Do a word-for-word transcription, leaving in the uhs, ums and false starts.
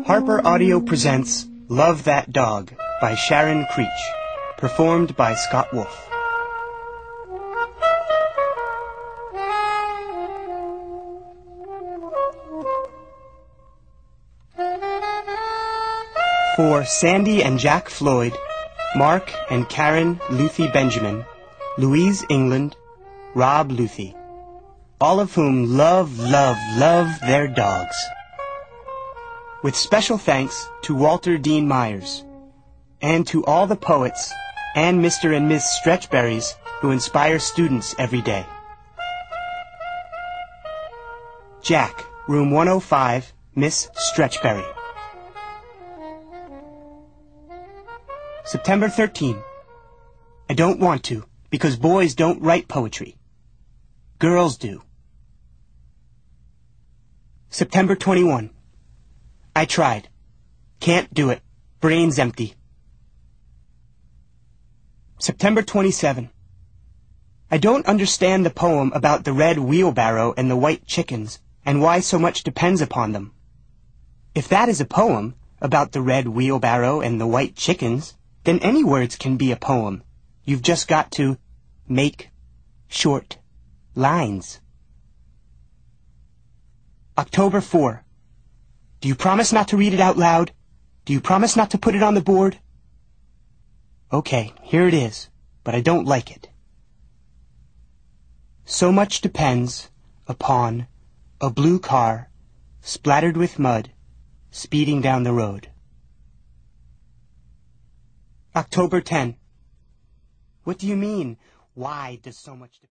Harper Audio presents Love That Dog by Sharon Creech, performed by Scott Wolf. For Sandy and Jack Floyd, Mark and Karen Luthi Benjamin, Louise England, Rob Luthi, all of whom love, love, love their dogs. With special thanks to Walter Dean Myers, and to all the poets and Mister and Miss Stretchberries who inspire students every day. Jack, room one oh five, Miss Stretchberry. September thirteenth. I don't want to, because boys don't write poetry. Girls do. September twenty-first. I tried. Can't do it. Brain's empty. September twenty-seventh. I don't understand the poem about the red wheelbarrow and the white chickens, and why so much depends upon them. If that is a poem about the red wheelbarrow and the white chickens, then any words can be a poem. You've just got to make short lines. October fourth. Do you promise not to read it out loud? Do you promise not to put it on the board? Okay, here it is, but I don't like it. So much depends upon a blue car splattered with mud speeding down the road. October tenth. What do you mean, why does so much depend?